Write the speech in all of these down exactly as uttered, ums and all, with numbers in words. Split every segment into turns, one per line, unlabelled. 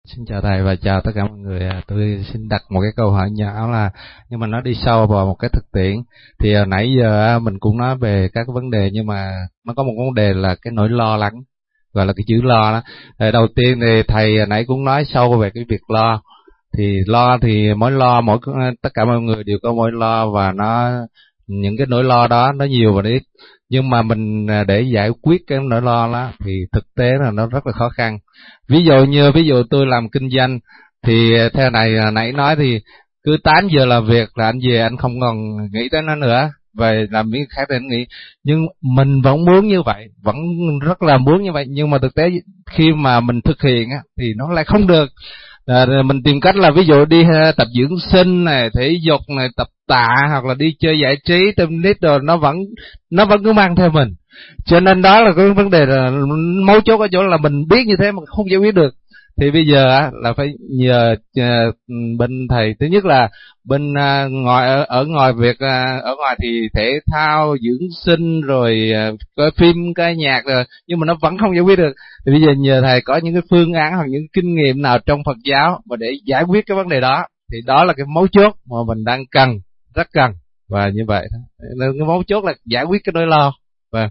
Xin chào thầy và chào tất cả mọi người. Tôi xin đặt một cái câu hỏi nhỏ là, nhưng mà nó đi sâu vào một cái thực tiễn. Thì nãy giờ mình cũng nói về các vấn đề, nhưng mà nó có một vấn đề là cái nỗi lo lắng, gọi là cái chữ lo đó. Đầu tiên thì thầy nãy cũng nói sâu về cái việc lo. Thì lo thì mỗi lo, mỗi tất cả mọi người đều có mỗi lo, và nó những cái nỗi lo đó nó nhiều và nó ít. Nhưng mà mình để giải quyết cái nỗi lo đó thì thực tế là nó rất là khó khăn. Ví dụ như ví dụ tôi làm kinh doanh thì theo này nãy nói thì cứ tám giờ làm việc là anh về anh không còn nghĩ tới nó nữa, về làm việc khác thì anh nghĩ. Nhưng mình vẫn muốn như vậy, vẫn rất là muốn như vậy, nhưng mà thực tế khi mà mình thực hiện thì nó lại không được. À, mình tìm cách là ví dụ đi tập dưỡng sinh này, thể dục này, tập tạ, hoặc là đi chơi giải trí, tennis rồi, nó vẫn nó vẫn cứ mang theo mình. Cho nên đó là cái vấn đề là mấu chốt ở chỗ là mình biết như thế mà không giải quyết được. Thì bây giờ là phải nhờ bên thầy. Thứ nhất là bên ngoài ở, ở ngoài việc ở ngoài thì thể thao, dưỡng sinh rồi coi phim, ca nhạc rồi, nhưng mà nó vẫn không giải quyết được. Thì bây giờ nhờ thầy có những cái phương án hoặc những kinh nghiệm nào trong Phật giáo mà để giải quyết cái vấn đề đó. Thì đó là cái mấu chốt mà mình đang cần, rất cần. Và như vậy nên cái mấu chốt là giải quyết cái nỗi lo. Vâng.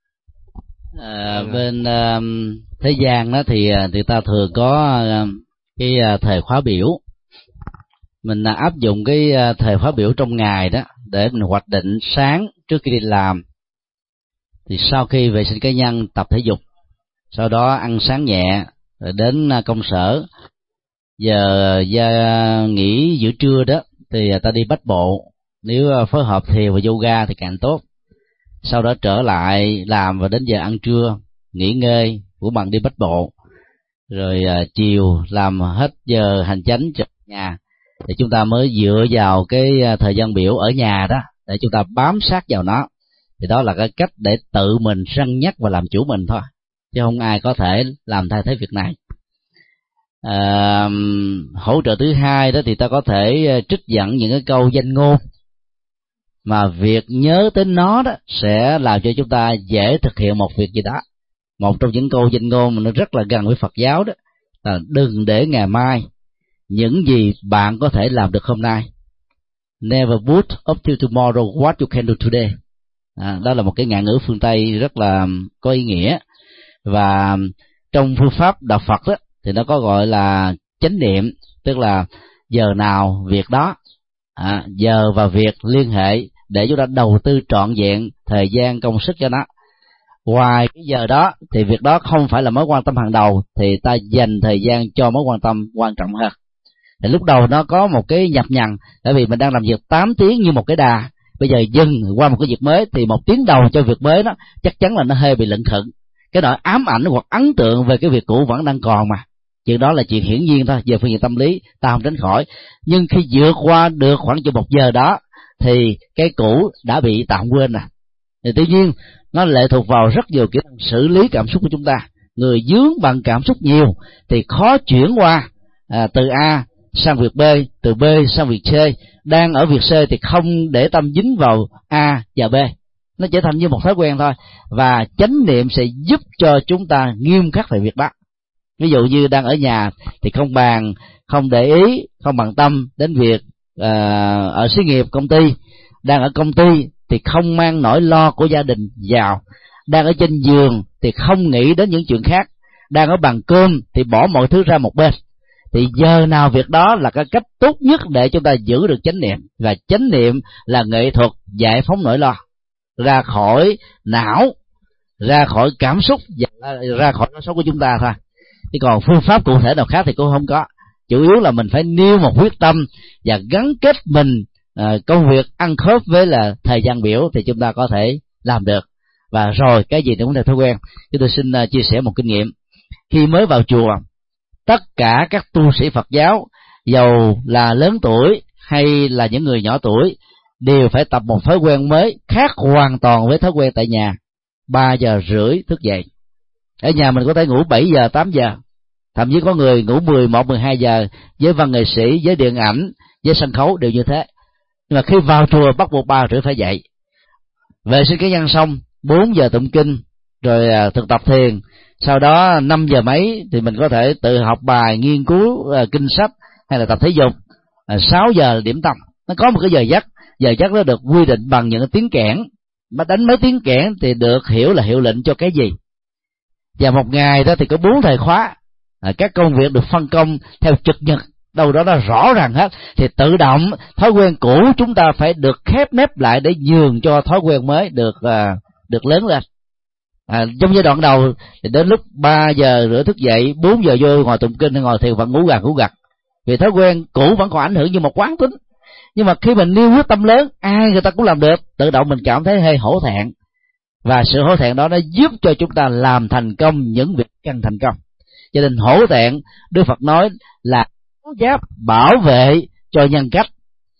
À, bên uh, thế gian đó thì người ta thường có uh, cái uh, thời khóa biểu. Mình uh, áp dụng cái uh, thời khóa biểu trong ngày đó để mình hoạch định sáng trước khi đi làm, thì sau khi vệ sinh cá nhân, tập thể dục, sau đó ăn sáng nhẹ, rồi đến uh, công sở. Giờ uh, nghỉ giữa trưa đó thì uh, ta đi bách bộ, nếu uh, phối hợp thiền và yoga thì càng tốt. Sau đó trở lại làm và đến giờ ăn trưa, nghỉ ngơi, của bằng đi bách bộ, rồi à, chiều làm hết giờ hành chánh trở nhà, để chúng ta mới dựa vào cái à, thời gian biểu ở nhà đó để chúng ta bám sát vào nó. Thì đó là cái cách để tự mình răn nhắc và làm chủ mình thôi, chứ không ai có thể làm thay thế việc này. À, hỗ trợ thứ hai đó thì ta có thể trích dẫn những cái câu danh ngôn mà việc nhớ đến nó đó sẽ làm cho chúng ta dễ thực hiện một việc gì đó. Một trong những câu danh ngôn mà nó rất là gần với Phật giáo đó là đừng để ngày mai những gì bạn có thể làm được hôm nay. Never put up to tomorrow what you can do today. À, đó là một cái ngạn ngữ phương Tây rất là có ý nghĩa. Và trong phương pháp đạo Phật đó thì nó có gọi là chánh niệm, tức là giờ nào việc đó. À, giờ và việc liên hệ để chúng ta đầu tư trọn vẹn thời gian công sức cho nó. Ngoài cái giờ đó thì việc đó không phải là mối quan tâm hàng đầu, thì ta dành thời gian cho mối quan tâm quan trọng hơn. Thì lúc đầu nó có một cái nhập nhằng, tại vì mình đang làm việc tám tiếng như một cái đà, bây giờ dừng qua một cái việc mới thì một tiếng đầu cho việc mới đó chắc chắn là nó hơi bị lận khựng. Cái nỗi ám ảnh hoặc ấn tượng về cái việc cũ vẫn đang còn mà. Chuyện đó là chuyện hiển nhiên thôi, về phương diện tâm lý ta không tránh khỏi. Nhưng khi vượt qua được khoảng chừng một giờ đó thì cái cũ đã bị tạm quên rồi. Thì tuy nhiên nó lệ thuộc vào rất nhiều kỹ năng xử lý cảm xúc của chúng ta. Người dướng bằng cảm xúc nhiều thì khó chuyển qua à, từ A sang việc B, từ B sang việc C. Đang ở việc C thì không để tâm dính vào A và B, nó trở thành như một thói quen thôi. Và chánh niệm sẽ giúp cho chúng ta nghiêm khắc về việc đó. Ví dụ như đang ở nhà thì không bàn, không để ý, không bằng tâm đến việc uh, ở xí nghiệp công ty. Đang ở công ty thì không mang nỗi lo của gia đình vào. Đang ở trên giường thì không nghĩ đến những chuyện khác. Đang ở bàn cơm thì bỏ mọi thứ ra một bên. Thì giờ nào việc đó là cái cách tốt nhất để chúng ta giữ được chánh niệm. Và chánh niệm là nghệ thuật giải phóng nỗi lo ra khỏi não, ra khỏi cảm xúc và ra khỏi nỗi xấu của chúng ta thôi. Chứ còn phương pháp cụ thể nào khác thì cũng không có. Chủ yếu là mình phải nêu một quyết tâm và gắn kết mình à, công việc ăn khớp với là thời gian biểu thì chúng ta có thể làm được. Và rồi cái gì cũng là thói quen. Chứ tôi xin uh, chia sẻ một kinh nghiệm. Khi mới vào chùa, tất cả các tu sĩ Phật giáo, dầu là lớn tuổi hay là những người nhỏ tuổi, đều phải tập một thói quen mới khác hoàn toàn với thói quen tại nhà. Ba giờ rưỡi thức dậy. Ở nhà mình có thể ngủ bảy giờ, tám giờ, thậm chí có người ngủ mười một, mười hai giờ. Với văn nghệ sĩ, với điện ảnh, với sân khấu đều như thế. Nhưng mà khi vào chùa bắt buộc ba rưỡi phải dậy. Vệ sinh cá nhân xong, bốn giờ tụng kinh, rồi thực tập thiền, sau đó năm giờ mấy thì mình có thể tự học bài, nghiên cứu uh, kinh sách hay là tập thể dục. uh, sáu giờ là điểm tâm. Nó có một cái giờ giấc, giờ giấc nó được quy định bằng những cái tiếng kẽn, mà đánh mấy tiếng kẽn thì được hiểu là hiệu lệnh cho cái gì. Và một ngày đó thì có bốn thời khóa, à, các công việc được phân công theo trực nhật, đâu đó là rõ ràng hết, thì tự động thói quen cũ chúng ta phải được khép nép lại để nhường cho thói quen mới được à, được lớn lên. À, trong giai đoạn đầu thì đến lúc ba giờ rưỡi thức dậy, bốn giờ vô ngồi tụng kinh hay ngồi thiền vẫn ngủ gà ngủ gật, vì thói quen cũ vẫn còn ảnh hưởng như một quán tính. Nhưng mà khi mình nêu quyết tâm lớn, ai người ta cũng làm được, tự động mình cảm thấy hơi hổ thẹn, và sự hổ thẹn đó nó giúp cho chúng ta làm thành công những việc cần thành công. Cho nên hổ thẹn, Đức Phật nói là giáp bảo vệ cho nhân cách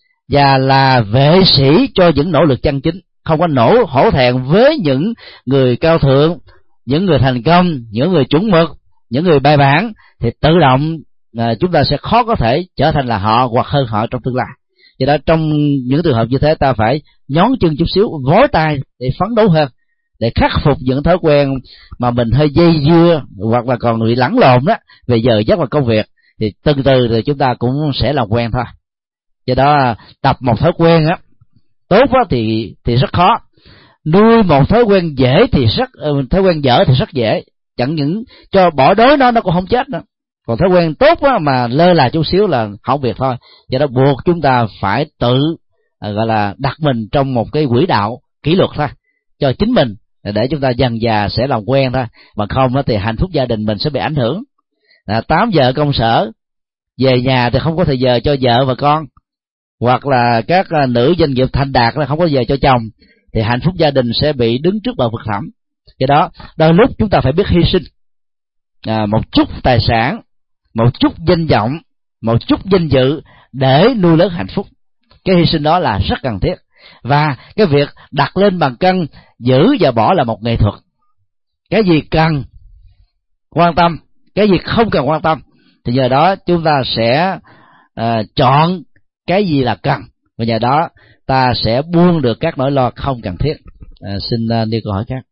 và là vệ sĩ cho những nỗ lực chân chính. Không có nổ hổ thẹn với những người cao thượng, những người thành công, những người chuẩn mực, những người bài bản, thì tự động à, chúng ta sẽ khó có thể trở thành là họ hoặc hơn họ trong tương lai. Do đó trong những trường hợp như thế, ta phải nhón chân chút xíu, vói tay để phấn đấu hơn, để khắc phục những thói quen mà mình hơi dây dưa hoặc là còn bị lẫn lộn đó về giờ giấc và công việc. Thì từ từ thì chúng ta cũng sẽ làm quen thôi. Do đó tập một thói quen á tốt á thì thì rất khó, nuôi một thói quen dễ thì rất thói quen dở thì rất dễ, chẳng những cho bỏ đói nó nó cũng không chết nữa. Còn thói quen tốt á mà lơ là chút xíu là không việc thôi. Do đó buộc chúng ta phải tự à, gọi là đặt mình trong một cái quỹ đạo kỷ luật thôi cho chính mình, để chúng ta dần dà sẽ làm quen thôi. Mà không thì hạnh phúc gia đình mình sẽ bị ảnh hưởng. À, tám giờ công sở về nhà thì không có thời giờ cho vợ và con, hoặc là các nữ doanh nghiệp thành đạt là không có giờ cho chồng, thì hạnh phúc gia đình sẽ bị đứng trước bờ vực thẳm. Cái đó đôi lúc chúng ta phải biết hy sinh à, một chút tài sản, một chút danh vọng, một chút danh dự để nuôi lớn hạnh phúc. Cái hy sinh đó là rất cần thiết. Và cái việc đặt lên bàn cân giữ và bỏ là một nghệ thuật. Cái gì cần quan tâm, cái gì không cần quan tâm, thì nhờ đó chúng ta sẽ uh, chọn cái gì là cần, và nhờ đó ta sẽ buông được các nỗi lo không cần thiết. Uh, xin uh, đi câu hỏi khác.